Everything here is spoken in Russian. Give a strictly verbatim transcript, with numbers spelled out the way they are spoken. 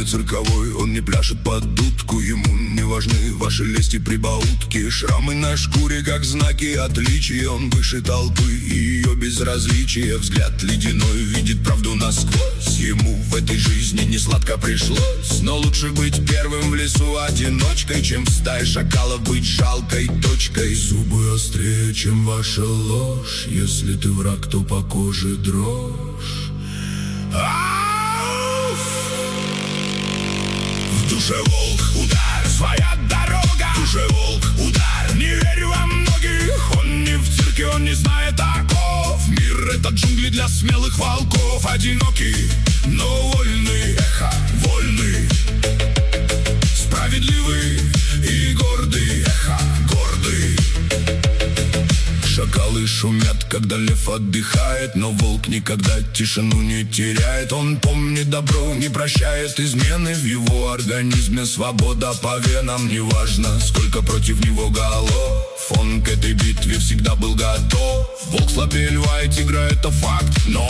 не цирковой, он не пляшет под дудку. Ему не важны ваши лести прибаутки. Шрамы на шкуре, как знаки отличия. Он выше толпы и ее безразличия. Взгляд ледяной видит правду насквозь. Ему в этой жизни не сладко пришлось. Но лучше быть первым в лесу одиночкой, чем в стае шакалов быть жалкой точкой. Зубы острее, чем ваша ложь. Если ты враг, то по коже дрожь. Ауф! В душе волк, удар, своя дорога. В душе волк, удар, не верю во многих. Он не в цирке, он не знает оков. Мир — это джунгли для смелых волков. Одинокий, но вольный, эхо, вольный. Справедливый и гордый, эхо, гордый. Шакалы шумят, когда лев отдыхает, но волк никогда тишину не теряет. Он помнит добро, не прощает измены. В его организме свобода по венам. Неважно, сколько против него голов, он к этой битве всегда был готов. Волк слабее льва и тигра — это факт, но